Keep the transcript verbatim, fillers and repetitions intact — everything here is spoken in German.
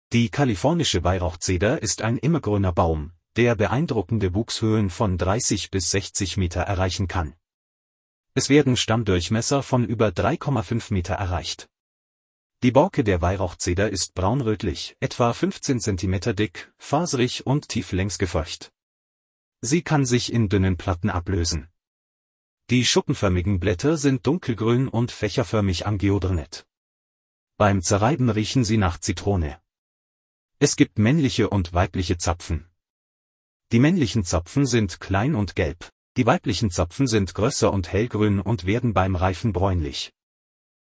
Die kalifornische Weihrauchzeder ist ein immergrüner Baum, der beeindruckende Wuchshöhen von dreißig bis sechzig Meter erreichen kann. Es werden Stammdurchmesser von über drei Komma fünf Meter erreicht. Die Borke der Weihrauchzeder ist braunrötlich, etwa fünfzehn Zentimeter dick, faserig und tieflängs gefurcht. Sie kann sich in dünnen Platten ablösen. Die schuppenförmigen Blätter sind dunkelgrün und fächerförmig angeodrnet. Beim Zerreiben riechen sie nach Zitrone. Es gibt männliche und weibliche Zapfen. Die männlichen Zapfen sind klein und gelb, die weiblichen Zapfen sind größer und hellgrün und werden beim Reifen bräunlich.